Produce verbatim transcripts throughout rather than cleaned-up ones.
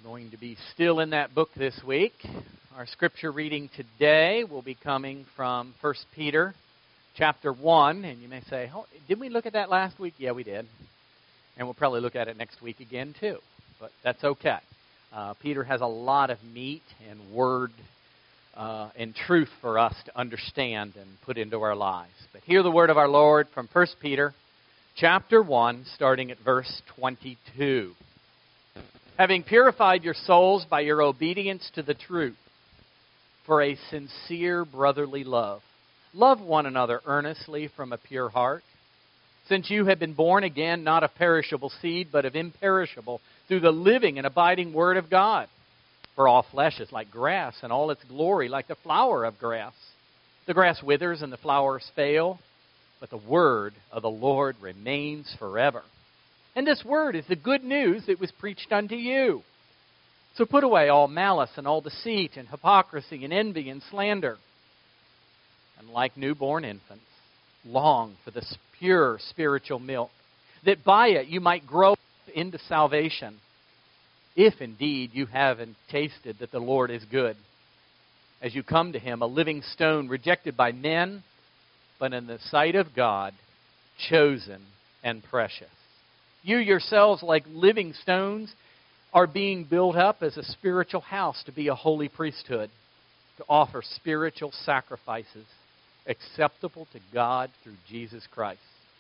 Going to be still in that book this week. Our scripture reading today will be coming from First Peter chapter one. And you may say, oh, did we look at that last week? Yeah, we did. And we'll probably look at it next week again too. But that's okay. Uh, Peter has a lot of meat and word uh, and truth for us to understand and put into our lives. But hear the word of our Lord from First Peter chapter one, starting at verse twenty-two. Having purified your souls by your obedience to the truth, for a sincere brotherly love, love one another earnestly from a pure heart, since you have been born again, not of perishable seed, but of imperishable, through the living and abiding Word of God. For all flesh is like grass, and all its glory like the flower of grass. The grass withers and the flowers fail, but the word of the Lord remains forever. And this word is the good news that was preached unto you. So put away all malice and all deceit and hypocrisy and envy and slander. And like newborn infants, long for the pure spiritual milk, that by it you might grow up into salvation, if indeed you haven't tasted that the Lord is good. As you come to Him, a living stone rejected by men, but in the sight of God, chosen and precious. You yourselves, like living stones, are being built up as a spiritual house to be a holy priesthood, to offer spiritual sacrifices acceptable to God through Jesus Christ.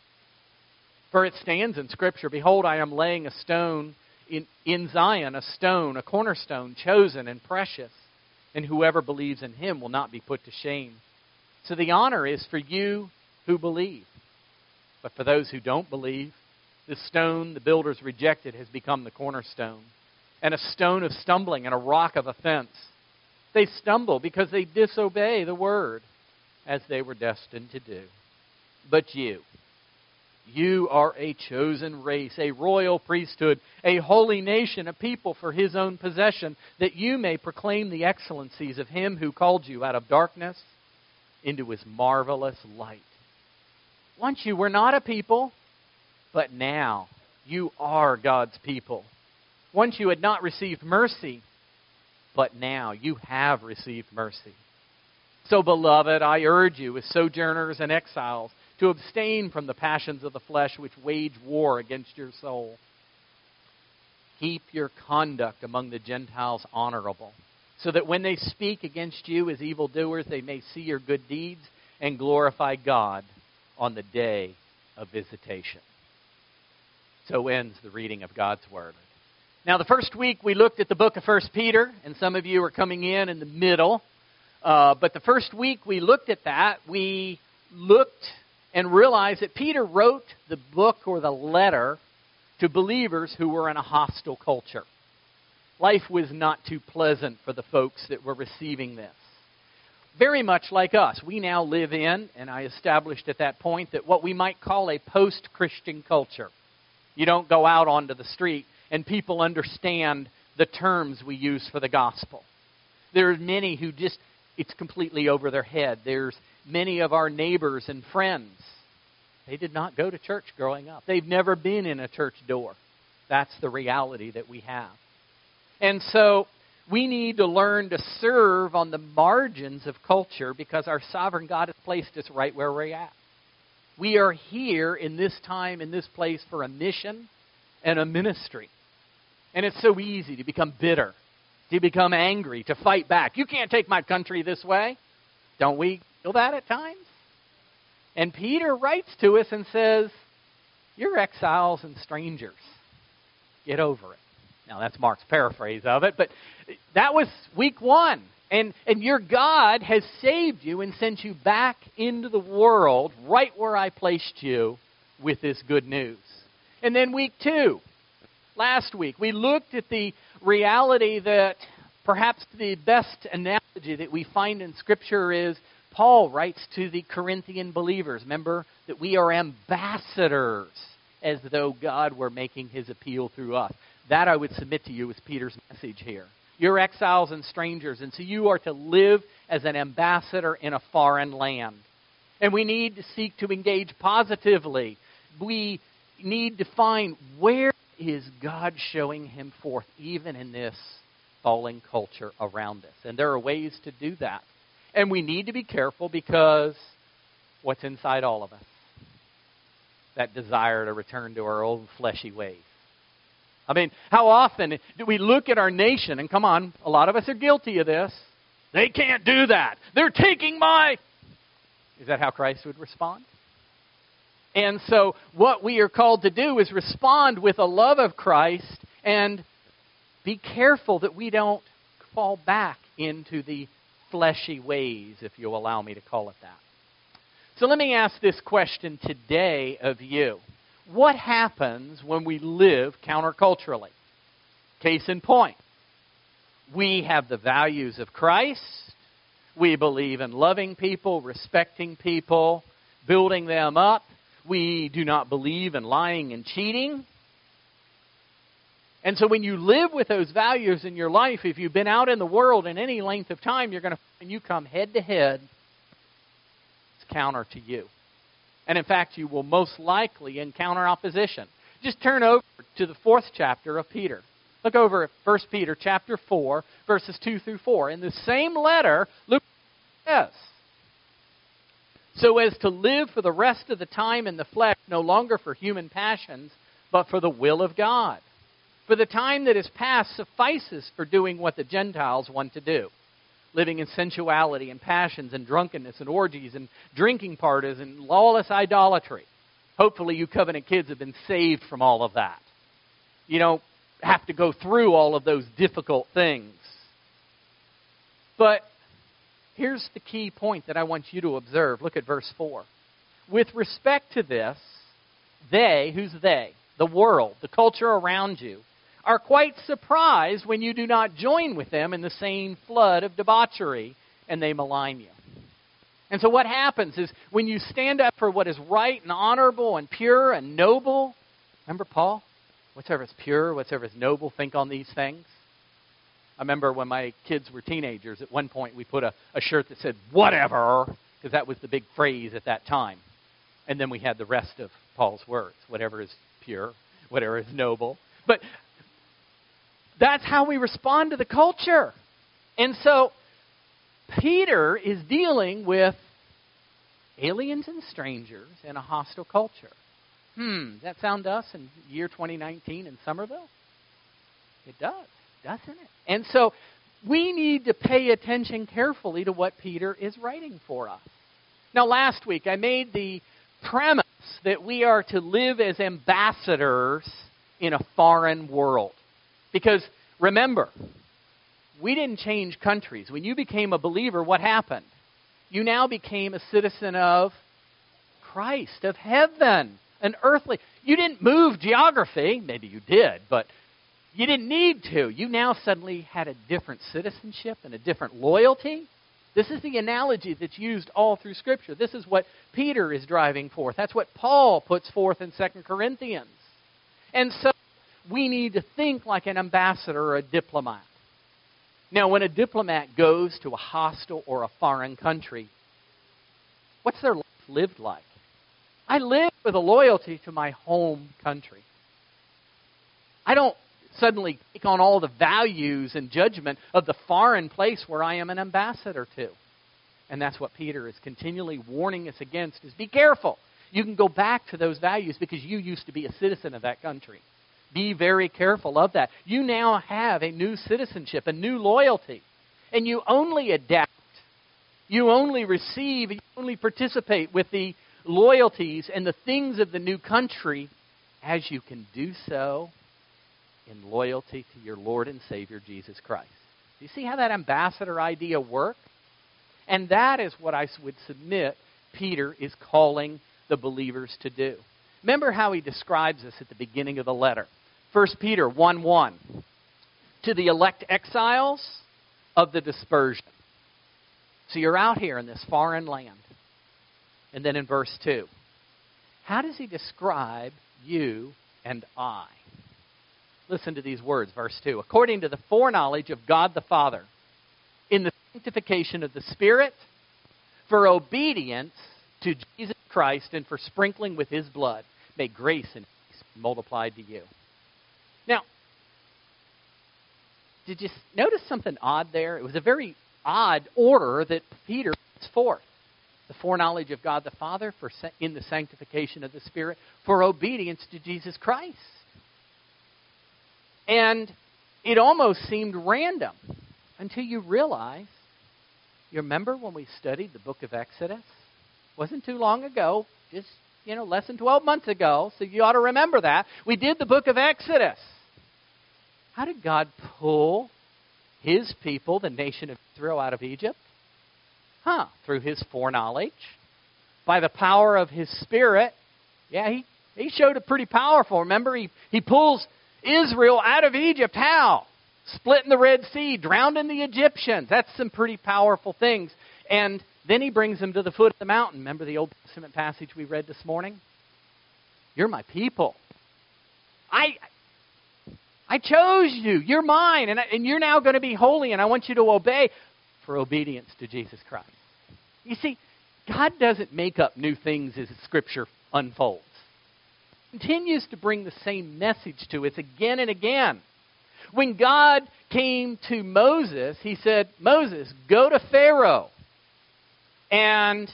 For it stands in Scripture, behold, I am laying a stone in, in Zion, a stone, a cornerstone, chosen and precious, and whoever believes in Him will not be put to shame. So the honor is for you who believe. But for those who don't believe, the stone the builders rejected has become the cornerstone, and a stone of stumbling and a rock of offense. They stumble because they disobey the word, as they were destined to do. But you, you are a chosen race, a royal priesthood, a holy nation, a people for His own possession, that you may proclaim the excellencies of Him who called you out of darkness into His marvelous light. Once you were not a people, but now you are God's people. Once you had not received mercy, but now you have received mercy. So, beloved, I urge you as sojourners and exiles to abstain from the passions of the flesh which wage war against your soul. Keep your conduct among the Gentiles honorable, so that when they speak against you as evildoers, they may see your good deeds and glorify God on the day of visitation. So ends the reading of God's Word. Now, the first week we looked at the book of First Peter, and some of you are coming in in the middle. Uh, but the first week we looked at that, we looked and realized that Peter wrote the book or the letter to believers who were in a hostile culture. Life was not too pleasant for the folks that were receiving this. Very much like us, we now live in, and I established at that point, that what we might call a post-Christian culture. You don't go out onto the street and people understand the terms we use for the gospel. There are many who just, it's completely over their head. There's many of our neighbors and friends. They did not go to church growing up. They've never been in a church door. That's the reality that we have. And so we need to learn to serve on the margins of culture because our sovereign God has placed us right where we're at. We are here in this time, in this place, for a mission and a ministry. And it's so easy to become bitter, to become angry, to fight back. You can't take my country this way. Don't we feel that at times? And Peter writes to us and says, you're exiles and strangers. Get over it. Now, that's Mark's paraphrase of it, but that was week one. And, and your God has saved you and sent you back into the world right where I placed you with this good news. And then week two, last week, we looked at the reality that perhaps the best analogy that we find in Scripture is Paul writes to the Corinthian believers. Remember that we are ambassadors as though God were making His appeal through us. That I would submit to you is Peter's message here. You're exiles and strangers, and so you are to live as an ambassador in a foreign land. And we need to seek to engage positively. We need to find where is God showing him forth even in this fallen culture around us. And there are ways to do that. And we need to be careful because what's inside all of us? That desire to return to our old fleshy ways. I mean, how often do we look at our nation, and come on, a lot of us are guilty of this. They can't do that. They're taking my... Is that how Christ would respond? And so what we are called to do is respond with a love of Christ and be careful that we don't fall back into the fleshy ways, if you'll allow me to call it that. So let me ask this question today of you. What happens when we live counterculturally? Case in point, we have the values of Christ. We believe in loving people, respecting people, building them up. We do not believe in lying and cheating. And so when you live with those values in your life, if you've been out in the world in any length of time, you're going to find you come head to head, it's counter to you. And in fact, you will most likely encounter opposition. Just turn over to the fourth chapter of Peter. Look over at First Peter chapter four, verses two through four. In the same letter, look what it says. So as to live for the rest of the time in the flesh, no longer for human passions, but for the will of God. For the time that is past suffices for doing what the Gentiles want to do, living in sensuality and passions and drunkenness and orgies and drinking parties and lawless idolatry. Hopefully you covenant kids have been saved from all of that. You don't have to go through all of those difficult things. But here's the key point that I want you to observe. Look at verse four. With respect to this, they, who's they? The world, the culture around you, are quite surprised when you do not join with them in the same flood of debauchery and they malign you. And so what happens is when you stand up for what is right and honorable and pure and noble, remember Paul? Whatsoever is pure, whatsoever is noble, think on these things. I remember when my kids were teenagers, at one point we put a, a shirt that said, whatever, because that was the big phrase at that time. And then we had the rest of Paul's words, whatever is pure, whatever is noble. But that's how we respond to the culture. And so Peter is dealing with aliens and strangers in a hostile culture. Hmm, does that sound to us in year twenty nineteen in Somerville? It does, doesn't it? And so we need to pay attention carefully to what Peter is writing for us. Now, last week I made the premise that we are to live as ambassadors in a foreign world. Because, remember, we didn't change countries. When you became a believer, what happened? You now became a citizen of Christ, of heaven, an earthly. You didn't move geography. Maybe you did, but you didn't need to. You now suddenly had a different citizenship and a different loyalty. This is the analogy that's used all through Scripture. This is what Peter is driving forth. That's what Paul puts forth in Second Corinthians. And so we need to think like an ambassador or a diplomat. Now, when a diplomat goes to a hostile or a foreign country, what's their life lived like? I live with a loyalty to my home country. I don't suddenly take on all the values and judgment of the foreign place where I am an ambassador to. And that's what Peter is continually warning us against, is be careful. You can go back to those values because you used to be a citizen of that country. Be very careful of that. You now have a new citizenship, a new loyalty. And you only adapt, you only receive, you only participate with the loyalties and the things of the new country as you can do so in loyalty to your Lord and Savior, Jesus Christ. Do you see how that ambassador idea works? And that is what I would submit Peter is calling the believers to do. Remember how he describes this at the beginning of the letter. First Peter one one. To the elect exiles of the dispersion. So you're out here in this foreign land. And then in verse two. How does he describe you and I? Listen to these words, verse two. According to the foreknowledge of God the Father, in the sanctification of the Spirit, for obedience to Jesus Christ and for sprinkling with His blood, may grace and peace be multiplied to you. Now, did you notice something odd there? It was a very odd order that Peter puts forth. The foreknowledge of God the Father for in the sanctification of the Spirit for obedience to Jesus Christ. And it almost seemed random until you realize, you remember when we studied the book of Exodus? Wasn't too long ago, just, you know, less than twelve months ago, so you ought to remember that. We did the book of Exodus. How did God pull His people, the nation of Israel, out of Egypt? Huh, through His foreknowledge, by the power of His Spirit. Yeah, He, he showed it pretty powerful. Remember, He, he pulls Israel out of Egypt. How? Splitting the Red Sea, drowning the Egyptians. That's some pretty powerful things. And then He brings them to the foot of the mountain. Remember the Old Testament passage we read this morning? You're my people. I I chose you. You're mine. And, and you're now going to be holy. And I want you to obey for obedience to Jesus Christ. You see, God doesn't make up new things as Scripture unfolds. He continues to bring the same message to us again and again. When God came to Moses, He said, Moses, go to Pharaoh. And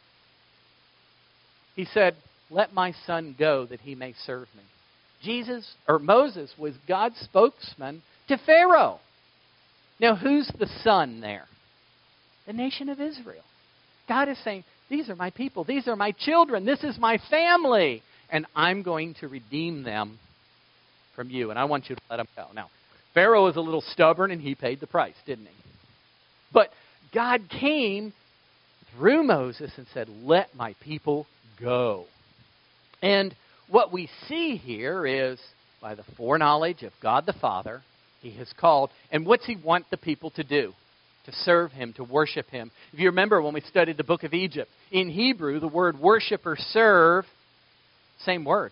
He said, let my son go that he may serve me. Jesus, or Moses, was God's spokesman to Pharaoh. Now, who's the son there? The nation of Israel. God is saying, these are my people. These are my children. This is my family. And I'm going to redeem them from you. And I want you to let them go. Now, Pharaoh was a little stubborn and he paid the price, didn't he? But God came through Moses and said, let my people go. And what we see here is, by the foreknowledge of God the Father, He has called. And what's He want the people to do? To serve Him, to worship Him. If you remember when we studied the book of Egypt, in Hebrew, the word worship or serve, same word.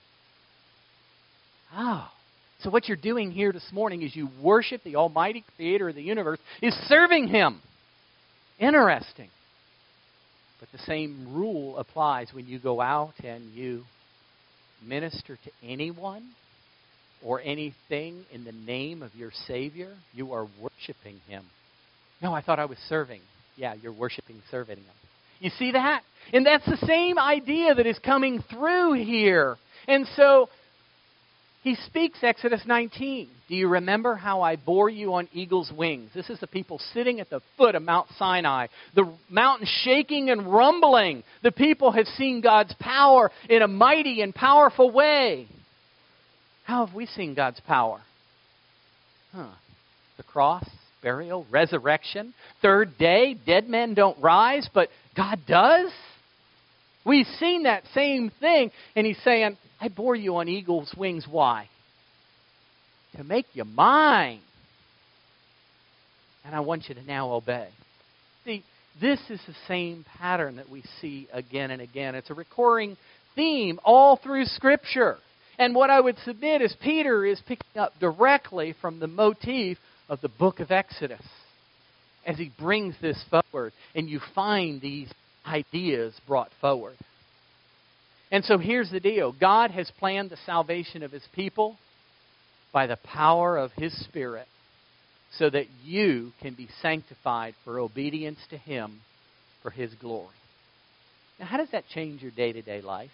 Oh, so what you're doing here this morning is you worship the Almighty Creator of the universe, is serving Him. Interesting. But the same rule applies when you go out and you minister to anyone or anything in the name of your Savior. You are worshiping Him. No, I thought I was serving. Yeah, you're worshiping, serving Him. You see that? And that's the same idea that is coming through here. And so He speaks, Exodus nineteen. Do you remember how I bore you on eagle's wings? This is the people sitting at the foot of Mount Sinai. The mountain shaking and rumbling. The people have seen God's power in a mighty and powerful way. How have we seen God's power? Huh. The cross, burial, resurrection. Third day, dead men don't rise, but God does. We've seen that same thing. And He's saying, I bore you on eagle's wings. Why? To make you mine. And I want you to now obey. See, this is the same pattern that we see again and again. It's a recurring theme all through Scripture. And what I would submit is Peter is picking up directly from the motif of the book of Exodus as he brings this forward. And you find these ideas brought forward. And so here's the deal. God has planned the salvation of His people by the power of His Spirit so that you can be sanctified for obedience to Him for His glory. Now, how does that change your day-to-day life?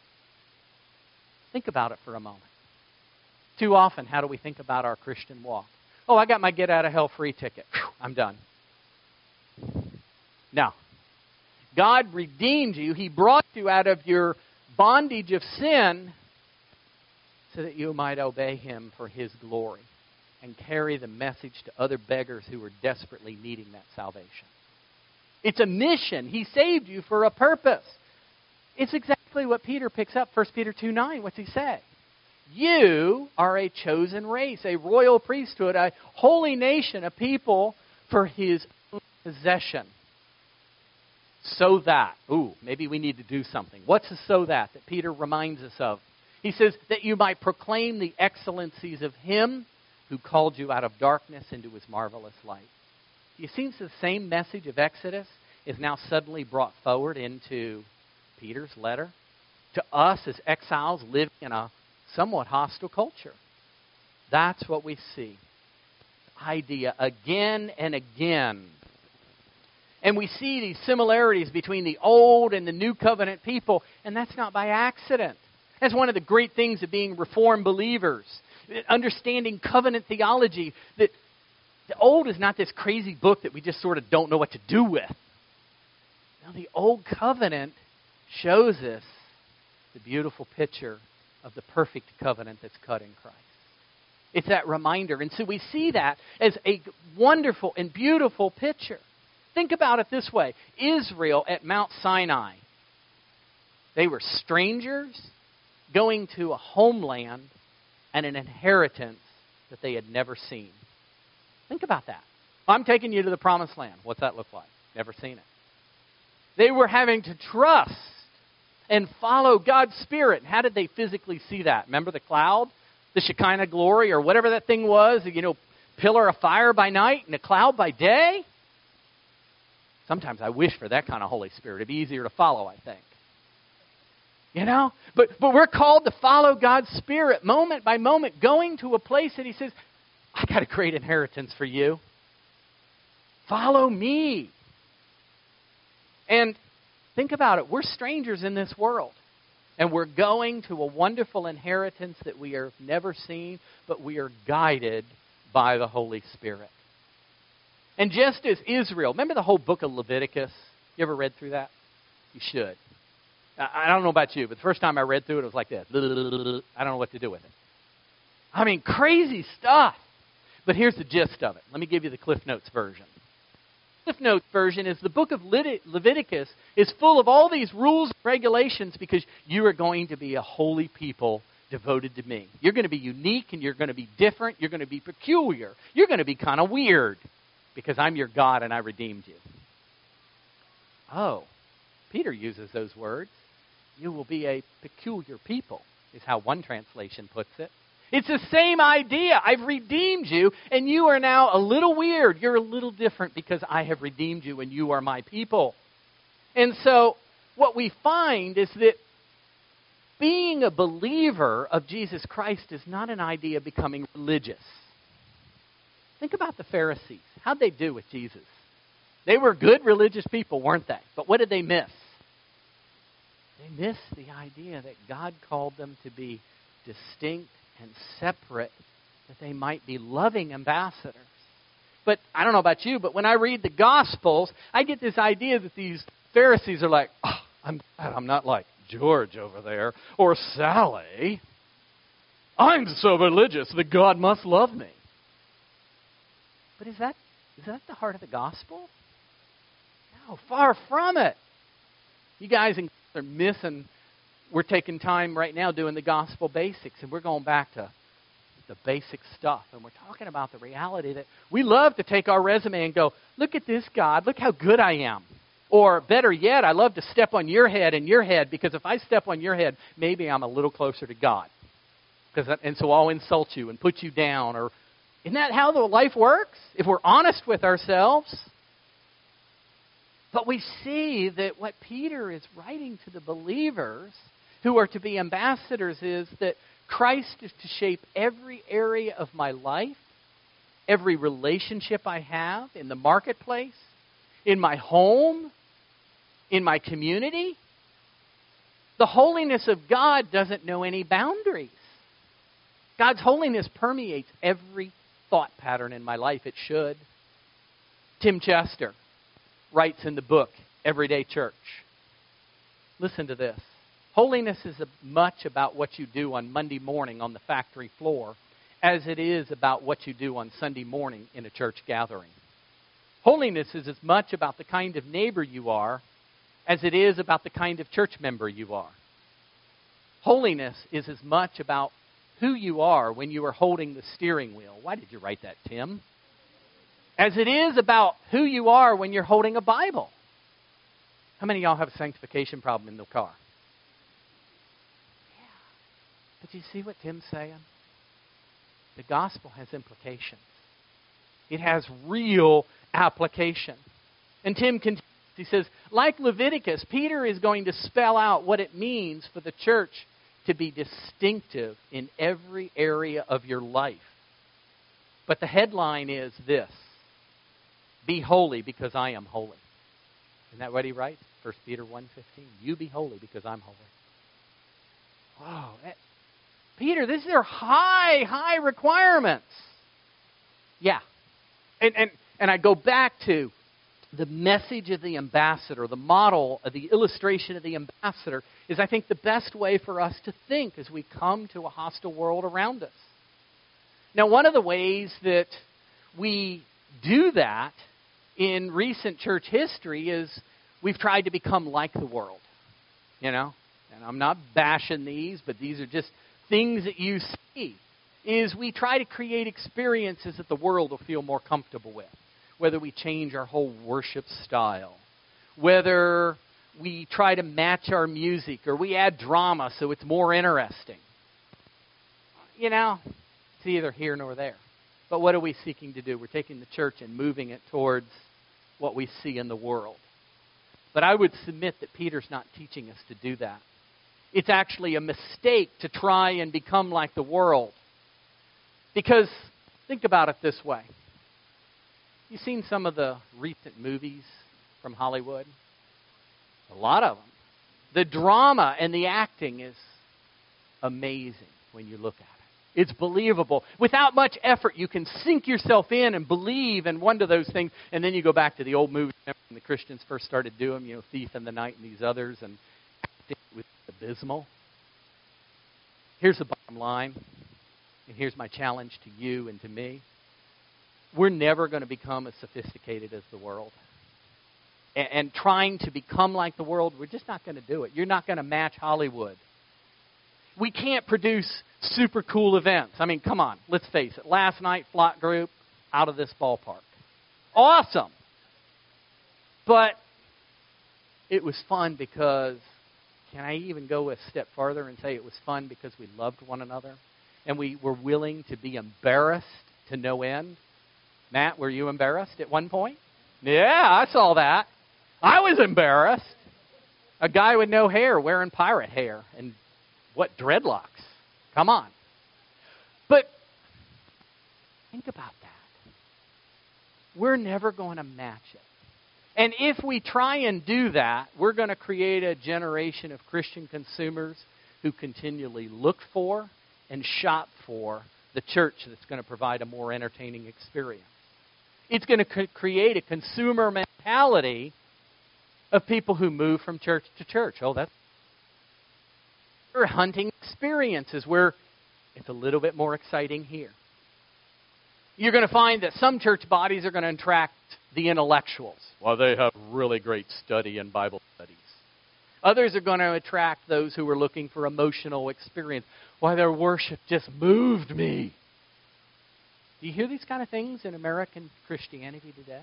Think about it for a moment. Too often, how do we think about our Christian walk? Oh, I got my get-out-of-hell-free ticket. Whew, I'm done. No. God redeemed you. He brought you out of your bondage of sin so that you might obey Him for His glory and carry the message to other beggars who are desperately needing that salvation. It's a mission. He saved you for a purpose. It's exactly what Peter picks up, First Peter two nine. What's he say? You are a chosen race, a royal priesthood, a holy nation, a people for His own possession. So that, ooh, maybe we need to do something. What's the so that that Peter reminds us of? He says that you might proclaim the excellencies of Him who called you out of darkness into His marvelous light. You see, the same message of Exodus is now suddenly brought forward into Peter's letter to us as exiles living in a somewhat hostile culture. That's what we see. Idea again and again. And we see these similarities between the old and the new covenant people, and that's not by accident. That's one of the great things of being Reformed believers. Understanding covenant theology, that the old is not this crazy book that we just sort of don't know what to do with. Now, the old covenant shows us the beautiful picture of the perfect covenant that's cut in Christ. It's that reminder. And so we see that as a wonderful and beautiful picture. Think about it this way. Israel at Mount Sinai, they were strangers going to a homeland and an inheritance that they had never seen. Think about that. I'm taking you to the promised land. What's that look like? Never seen it. They were having to trust and follow God's Spirit. How did they physically see that? Remember the cloud? The Shekinah glory or whatever that thing was? You know, pillar of fire by night and a cloud by day? Sometimes I wish for that kind of Holy Spirit. It'd be easier to follow, I think. You know? But, but we're called to follow God's Spirit moment by moment, going to a place that He says, I got a great inheritance for you. Follow me. And think about it. We're strangers in this world. And we're going to a wonderful inheritance that we have never seen, but we are guided by the Holy Spirit. And just as Israel, remember the whole book of Leviticus? You ever read through that? You should. I don't know about you, but the first time I read through it, it was like this. I don't know what to do with it. I mean, crazy stuff. But here's the gist of it. Let me give you the Cliff Notes version. Cliff Notes version is the book of Leviticus is full of all these rules and regulations because you are going to be a holy people devoted to me. You're going to be unique and you're going to be different. You're going to be peculiar. You're going to be kind of weird because I'm your God and I redeemed you. Oh, Peter uses those words. You will be a peculiar people, is how one translation puts it. It's the same idea. I've redeemed you, and you are now a little weird. You're a little different because I have redeemed you, and you are my people. And so what we find is that being a believer of Jesus Christ is not an idea of becoming religious. Think about the Pharisees. How'd they do with Jesus? They were good religious people, weren't they? But what did they miss? They missed the idea that God called them to be distinct and separate, that they might be loving ambassadors. But I don't know about you, but when I read the Gospels, I get this idea that these Pharisees are like, oh, I'm glad I'm not like George over there or Sally. I'm so religious that God must love me. But is that is that the heart of the gospel? No, far from it. You guys are missing. We're taking time right now doing the gospel basics, and we're going back to the basic stuff. And we're talking about the reality that we love to take our resume and go, look at this, God, look how good I am. Or better yet, I love to step on your head and your head, because if I step on your head, maybe I'm a little closer to God. Because And so I'll insult you and put you down. Or isn't that how the life works? If we're honest with ourselves. But we see that what Peter is writing to the believers who are to be ambassadors is that Christ is to shape every area of my life, every relationship I have in the marketplace, in my home, in my community. The holiness of God doesn't know any boundaries. God's holiness permeates every thought pattern in my life. It should. Tim Chester writes in the book, Everyday Church. Listen to this. Holiness is as much about what you do on Monday morning on the factory floor as it is about what you do on Sunday morning in a church gathering. Holiness is as much about the kind of neighbor you are as it is about the kind of church member you are. Holiness is as much about who you are when you are holding the steering wheel. Why did you write that, Tim? As it is about who you are when you're holding a Bible. How many of y'all have a sanctification problem in the car? Yeah. But you see what Tim's saying? The gospel has implications. It has real application. And Tim continues, he says, like Leviticus, Peter is going to spell out what it means for the church to be distinctive in every area of your life. But the headline is this: be holy because I am holy. Isn't that what he writes? First Peter one fifteen. You be holy because I'm holy. Wow. Peter, these are high, high requirements. Yeah. And, and, and I go back to the message of the ambassador, the model, of the illustration of the ambassador, is I think the best way for us to think as we come to a hostile world around us. Now, one of the ways that we do that in recent church history is we've tried to become like the world. You know? And I'm not bashing these, but these are just things that you see. Is we try to create experiences that the world will feel more comfortable with. Whether we change our whole worship style. Whether we try to match our music or we add drama so it's more interesting. You know, it's either here nor there. But what are we seeking to do? We're taking the church and moving it towards what we see in the world. But I would submit that Peter's not teaching us to do that. It's actually a mistake to try and become like the world. Because, think about it this way. You've seen some of the recent movies from Hollywood? A lot of them. The drama and the acting is amazing when you look at it. It's believable. Without much effort, you can sink yourself in and believe in one of those things. And then you go back to the old movies when the Christians first started doing, you know, Thief in the Night and these others, and acting was abysmal. Here's the bottom line, and here's my challenge to you and to me. We're never going to become as sophisticated as the world. And, and trying to become like the world, we're just not going to do it. You're not going to match Hollywood. We can't produce super cool events. I mean, come on, let's face it. Last night, Flock Group, out of this ballpark. Awesome. But it was fun because, can I even go a step farther and say it was fun because we loved one another? And we were willing to be embarrassed to no end. Matt, were you embarrassed at one point? Yeah, I saw that. I was embarrassed. A guy with no hair wearing pirate hair and what, dreadlocks? Come on. But think about that. We're never going to match it. And if we try and do that, we're going to create a generation of Christian consumers who continually look for and shop for the church that's going to provide a more entertaining experience. It's going to create a consumer mentality of people who move from church to church. Oh, that's... We're hunting experiences where it's a little bit more exciting here. You're going to find that some church bodies are going to attract the intellectuals. Well, they have really great study and Bible studies. Others are going to attract those who are looking for emotional experience. Why, their worship just moved me. Do you hear these kind of things in American Christianity today?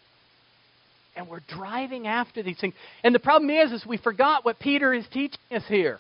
And we're driving after these things. And the problem is, is we forgot what Peter is teaching us here.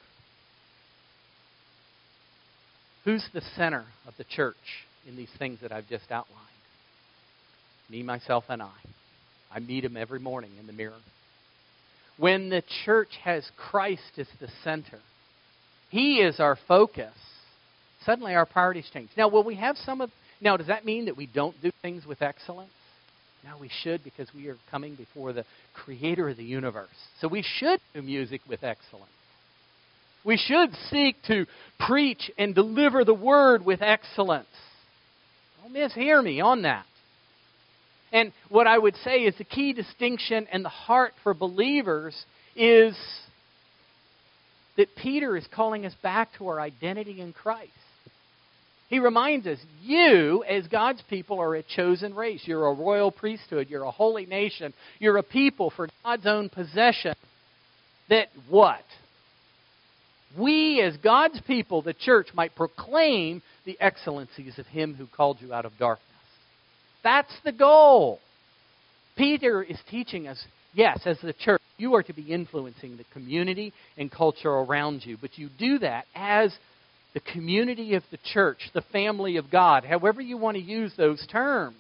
Who's the center of the church in these things that I've just outlined? Me, myself, and I. I meet him every morning in the mirror. When the church has Christ as the center, He is our focus, suddenly our priorities change. Now, will we have some of... Now, does that mean that we don't do things with excellence? No, we should, because we are coming before the Creator of the universe. So we should do music with excellence. We should seek to preach and deliver the Word with excellence. Don't mishear me on that. And what I would say is the key distinction and the heart for believers is that Peter is calling us back to our identity in Christ. He reminds us, you, as God's people, are a chosen race. You're a royal priesthood. You're a holy nation. You're a people for God's own possession. That what? We, as God's people, the church, might proclaim the excellencies of Him who called you out of darkness. That's the goal. Peter is teaching us, yes, as the church, you are to be influencing the community and culture around you. But you do that as the community of the church, the family of God, however you want to use those terms.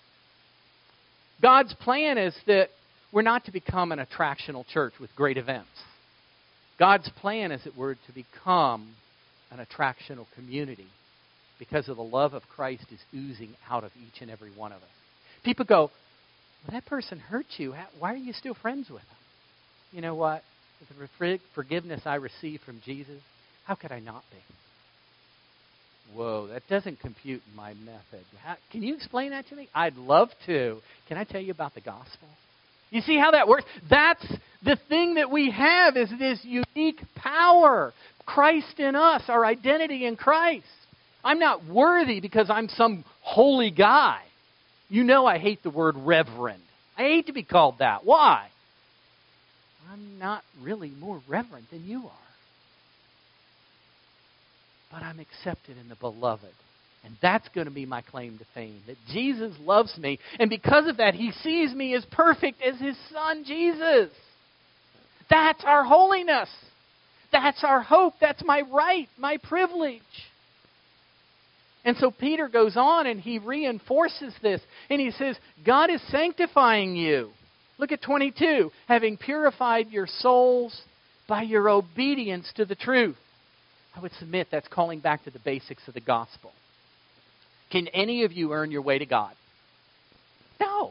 God's plan is that we're not to become an attractional church with great events. God's plan is that we're to become an attractional community because of the love of Christ is oozing out of each and every one of us. People go, well, that person hurt you. Why are you still friends with them? You know what? With the forgiveness I received from Jesus, how could I not be? Whoa, that doesn't compute in my method. How, can you explain that to me? I'd love to. Can I tell you about the gospel? You see how that works? That's the thing that we have, is this unique power. Christ in us, our identity in Christ. I'm not worthy because I'm some holy guy. You know I hate the word reverend. I hate to be called that. Why? I'm not really more reverent than you are. But I'm accepted in the beloved. And that's going to be my claim to fame, that Jesus loves me. And because of that, He sees me as perfect as His Son, Jesus. That's our holiness. That's our hope. That's my right, my privilege. And so Peter goes on and he reinforces this. And he says, God is sanctifying you. Look at twenty-two. Having purified your souls by your obedience to the truth. I would submit that's calling back to the basics of the gospel. Can any of you earn your way to God? No.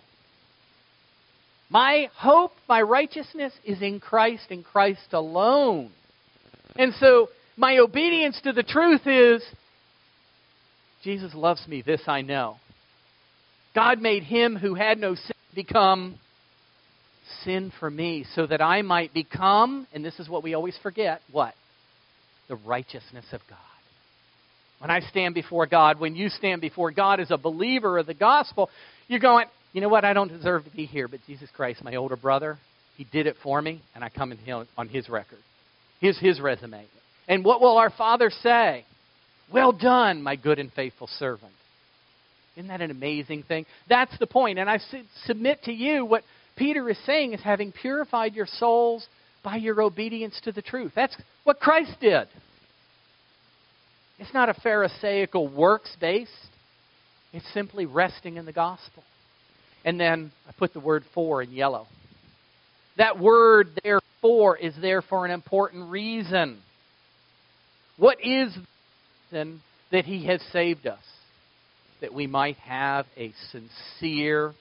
My hope, my righteousness is in Christ and Christ alone. And so my obedience to the truth is, Jesus loves me, this I know. God made Him who had no sin become sin for me, so that I might become, and this is what we always forget, what? The righteousness of God. When I stand before God, when you stand before God as a believer of the gospel, you're going, you know what, I don't deserve to be here, but Jesus Christ, my older brother, He did it for me, and I come in on His record. Here's His resume. And what will our Father say? Well done, my good and faithful servant. Isn't that an amazing thing? That's the point. And I submit to you what Peter is saying is having purified your souls by your obedience to the truth. That's what Christ did. It's not a Pharisaical works-based. It's simply resting in the gospel. And then I put the word for in yellow. That word therefore is there for an important reason. What is the reason that He has saved us? That we might have a sincere,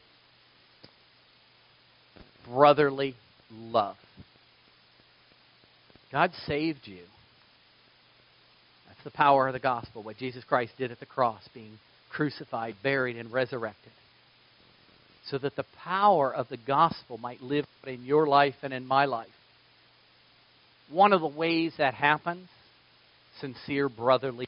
brotherly love. God saved you. That's the power of the gospel, what Jesus Christ did at the cross, being crucified, buried, and resurrected. So that the power of the gospel might live in your life and in my life. One of the ways that happens, sincere brotherly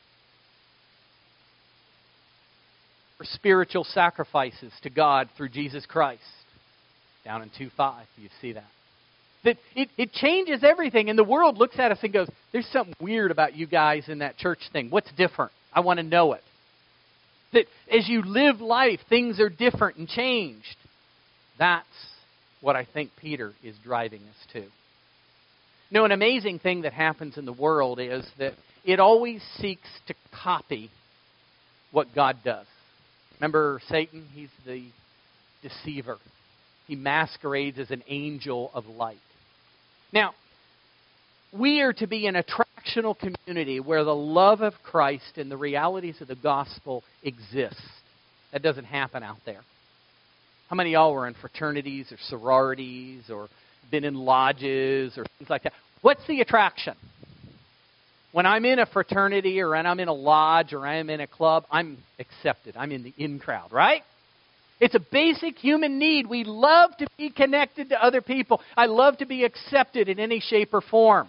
spiritual sacrifices to God through Jesus Christ. Down in two five, you see that. That it, it changes everything, and the world looks at us and goes, there's something weird about you guys in that church thing. What's different? I want to know it. That as you live life, things are different and changed. That's what I think Peter is driving us to. You know, an amazing thing that happens in the world is that it always seeks to copy what God does. Remember Satan? He's the deceiver. He masquerades as an angel of light. Now, we are to be an attractional community where the love of Christ and the realities of the gospel exist. That doesn't happen out there. How many of y'all were in fraternities or sororities or been in lodges or things like that? What's the attraction? When I'm in a fraternity or when I'm in a lodge or I'm in a club, I'm accepted. I'm in the in crowd, right? It's a basic human need. We love to be connected to other people. I love to be accepted in any shape or form.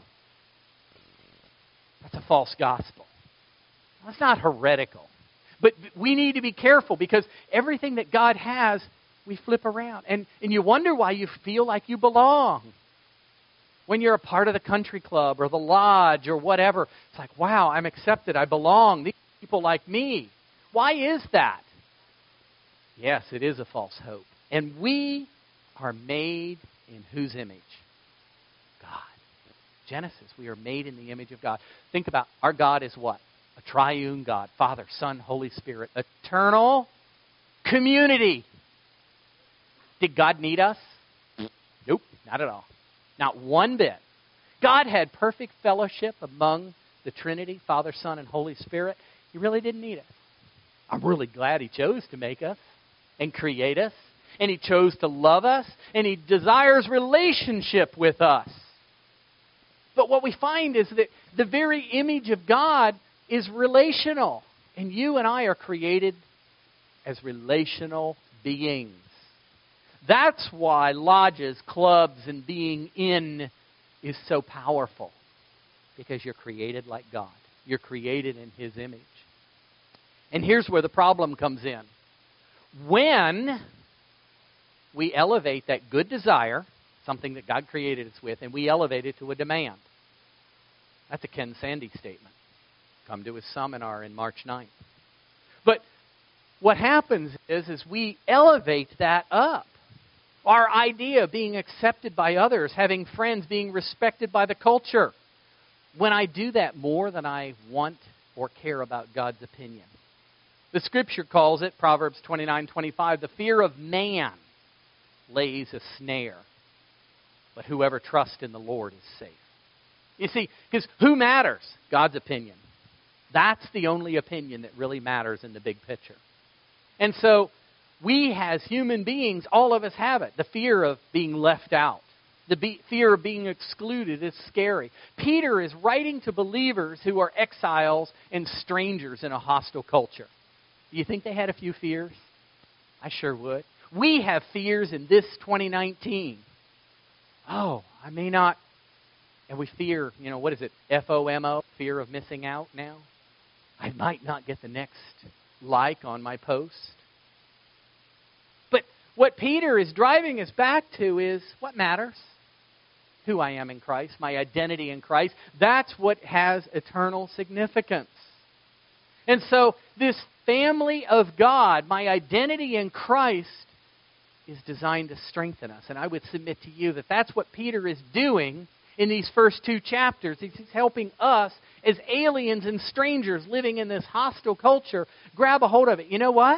That's a false gospel. That's not heretical. But we need to be careful because everything that God has, we flip around. And, and you wonder why you feel like you belong. When you're a part of the country club or the lodge or whatever, it's like, wow, I'm accepted. I belong. These people like me. Why is that? Yes, it is a false hope. And we are made in whose image? God. Genesis, we are made in the image of God. Think about, our God is what? A triune God. Father, Son, Holy Spirit. Eternal community. Did God need us? Nope, not at all. Not one bit. God had perfect fellowship among the Trinity, Father, Son, and Holy Spirit. He really didn't need us. I'm really glad He chose to make us and create us. And He chose to love us. And He desires relationship with us. But what we find is that the very image of God is relational. And you and I are created as relational beings. That's why lodges, clubs, and being in is so powerful. Because you're created like God. You're created in His image. And here's where the problem comes in. When we elevate that good desire, something that God created us with, and we elevate it to a demand. That's a Ken Sande statement. Come to his seminar in March ninth. But what happens is, is we elevate that up. Our idea of being accepted by others, having friends, being respected by the culture. When I do that more than I want or care about God's opinion. The Scripture calls it, Proverbs twenty-nine twenty-five, the fear of man lays a snare. But whoever trusts in the Lord is safe. You see, because who matters? God's opinion. That's the only opinion that really matters in the big picture. And so, we as human beings, all of us have it. The fear of being left out. The be- fear of being excluded is scary. Peter is writing to believers who are exiles and strangers in a hostile culture. Do you think they had a few fears? I sure would. We have fears in this twenty nineteen. Oh, I may not. And we fear, you know, what is it? F O M O, fear of missing out now. I might not get the next like on my post. But what Peter is driving us back to is what matters. Who I am in Christ, my identity in Christ. That's what has eternal significance. And so this family of God, my identity in Christ, is designed to strengthen us. And I would submit to you that that's what Peter is doing in these first two chapters. He's helping us as aliens and strangers living in this hostile culture grab a hold of it. You know what?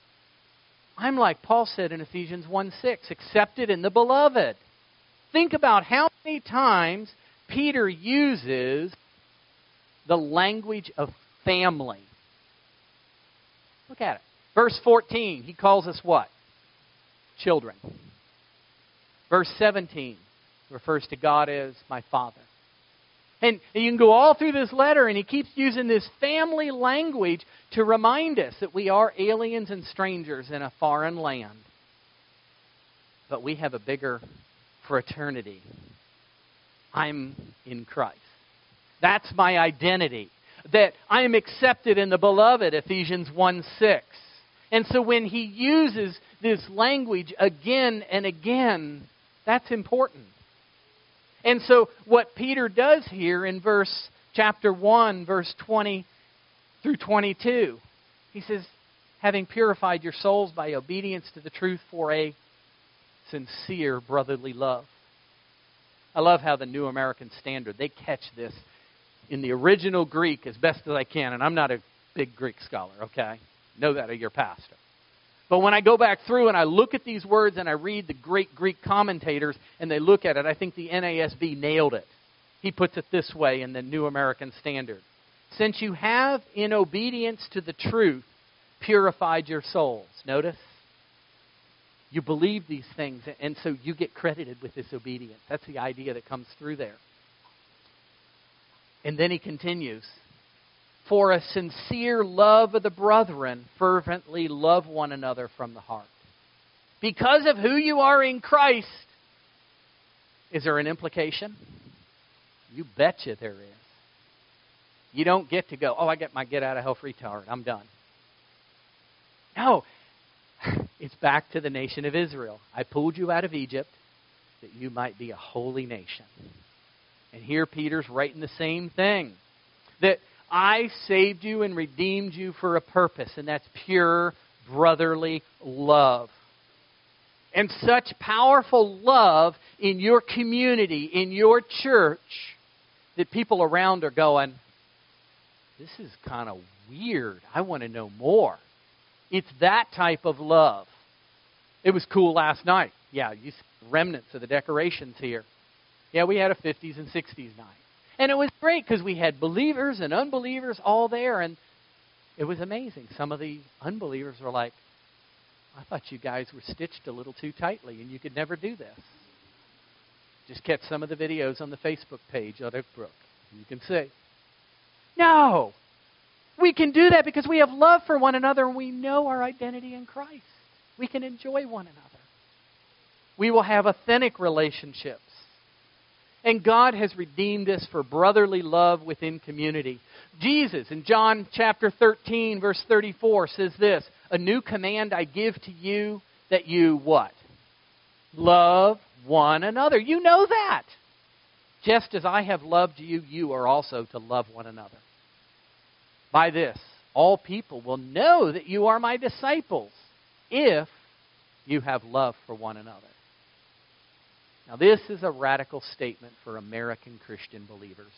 I'm like Paul said in Ephesians one six, accepted in the beloved. Think about how many times Peter uses the language of family. Look at it. Verse fourteen, he calls us what? Children. Verse seventeen refers to God as my Father. And you can go all through this letter, and he keeps using this family language to remind us that we are aliens and strangers in a foreign land. But we have a bigger fraternity. I'm in Christ. That's my identity. That I am accepted in the beloved, Ephesians one six. And so when he uses this language again and again, that's important. And so what Peter does here in verse chapter one, verse twenty through twenty-two, he says, having purified your souls by obedience to the truth for a sincere brotherly love. I love how the New American Standard, they catch this in the original Greek as best as I can. And I'm not a big Greek scholar, okay? Know that of your pastor. But when I go back through and I look at these words and I read the great Greek commentators and they look at it, I think the N A S B nailed it. He puts it this way in the New American Standard. Since you have, in obedience to the truth, purified your souls. Notice? You believe these things, and so you get credited with this obedience. That's the idea that comes through there. And then he continues, for a sincere love of the brethren, fervently love one another from the heart. Because of who you are in Christ, is there an implication? You betcha there is. You don't get to go, oh, I get my get out of hell free card, I'm done. No. It's back to the nation of Israel. I pulled you out of Egypt that you might be a holy nation. And here Peter's writing the same thing. That I saved you and redeemed you for a purpose, and that's pure brotherly love. And such powerful love in your community, in your church, that people around are going, this is kind of weird. I want to know more. It's that type of love. It was cool last night. Yeah, you see remnants of the decorations here. Yeah, we had a fifties and sixties night. And it was great because we had believers and unbelievers all there. And it was amazing. Some of the unbelievers were like, I thought you guys were stitched a little too tightly and you could never do this. Just catch some of the videos on the Facebook page at Oak Brook. You can see. No! We can do that because we have love for one another and we know our identity in Christ. We can enjoy one another. We will have authentic relationships. And God has redeemed us for brotherly love within community. Jesus, in John chapter thirteen, verse thirty-four, says this, a new command I give to you, that you what? Love one another. You know that. Just as I have loved you, you are also to love one another. By this, all people will know that you are my disciples, if you have love for one another. Now, this is a radical statement for American Christian believers.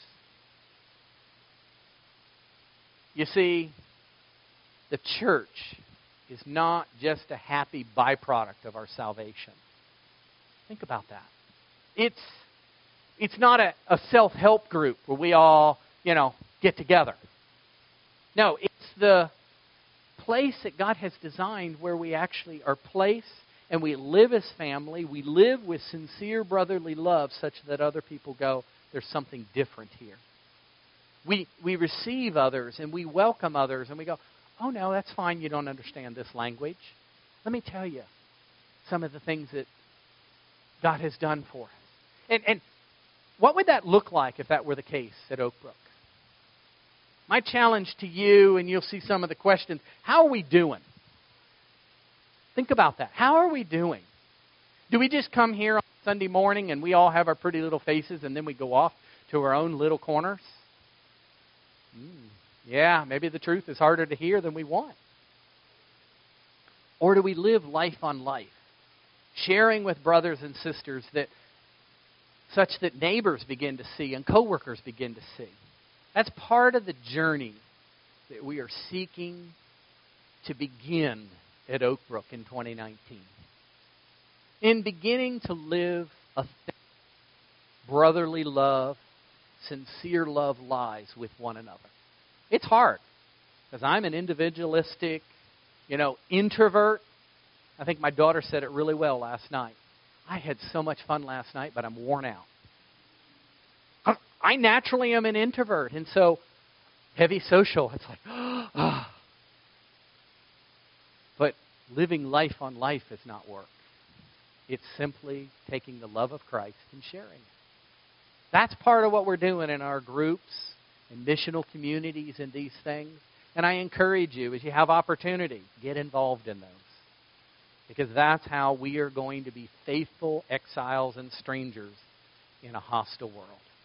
You see, the church is not just a happy byproduct of our salvation. Think about that. It's it's not a, a self-help group where we all, you know, get together. No, it's the place that God has designed where we actually are placed and we live as family. We live with sincere brotherly love such that other people go, there's something different here. We we receive others and we welcome others and we go, oh no, that's fine, you don't understand this language. Let me tell you some of the things that God has done for us. And, and what would that look like if that were the case at Oak Brook? My challenge to you, and you'll see some of the questions, how are we doing? Think about that. How are we doing? Do we just come here on Sunday morning and we all have our pretty little faces and then we go off to our own little corners? Mm, yeah, maybe the truth is harder to hear than we want. Or do we live life on life, sharing with brothers and sisters that such that neighbors begin to see and coworkers begin to see? That's part of the journey that we are seeking to begin at Oak Brook in twenty nineteen. In beginning to live a brotherly love, sincere love lives with one another. It's hard because I'm an individualistic, you know, introvert. I think my daughter said it really well last night. I had so much fun last night, but I'm worn out. I naturally am an introvert, and so heavy social, it's like, ah. But living life on life is not work. It's simply taking the love of Christ and sharing it. That's part of what we're doing in our groups and missional communities and these things. And I encourage you, as you have opportunity, get involved in those. Because that's how we are going to be faithful exiles and strangers in a hostile world.